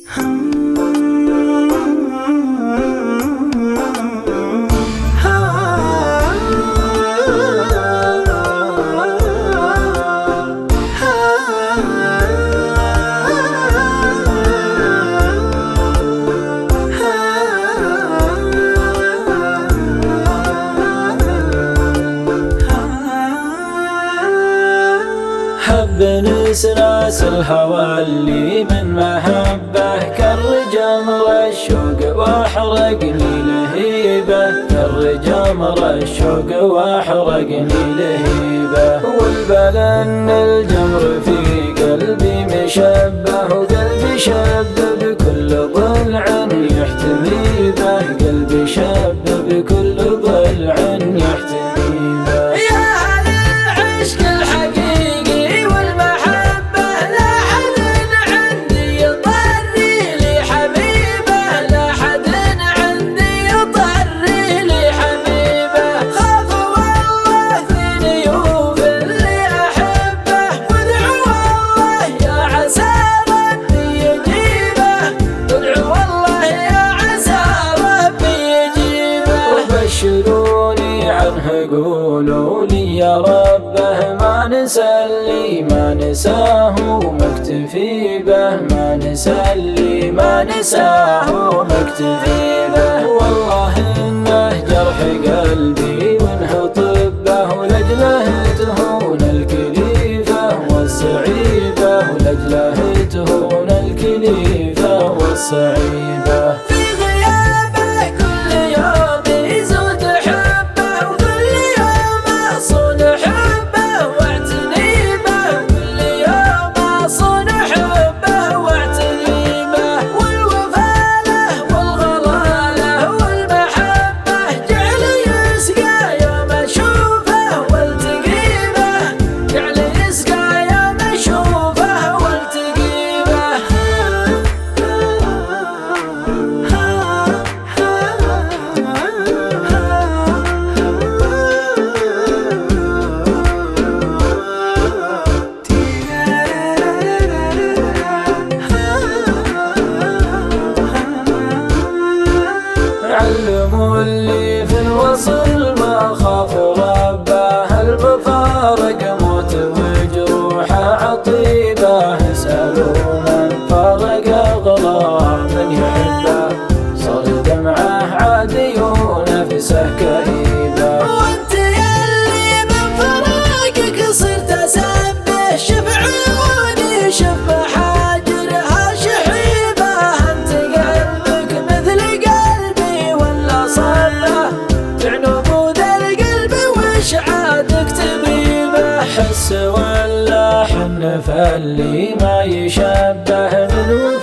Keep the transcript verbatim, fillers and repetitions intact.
حب نسراس الهوى اللي من محبه كر جمر الشوق واحرقني لهيبه، كر جمر الشوق واحرقني لهيبه. والبلا ان الجمر في قلبي مشبه، وقلبي شب بكل ضلع يحتمي به، قلبي شب بكل ضلع يحتمي به. بشروني عنه قولوا لي يا ربه ما نسلي ما نساه مكتفي به، ما نسلي ما نساه مكتفي به. والله انه جرح قلبي وانه طبه، ولجله تهون الكليفه والصعيبه، ولجله تهون الكليفه والصعيبه. علموا اللي في الوصل ما خاف ربه، المفارق موت وجروحه عطيبه. سألوا من فارق أغلى من يحبه، صار دمعه عادي ونفسه كئيبه. وانت يلي من فراقك صرت أسبه، شف عيوني شف محاجرها شحيبه. انت قلبك مثل قلبي ولا صبه، تعنب ذا القلب وش عادك تبيبه. حس ولا حن فاللي ما يشبه من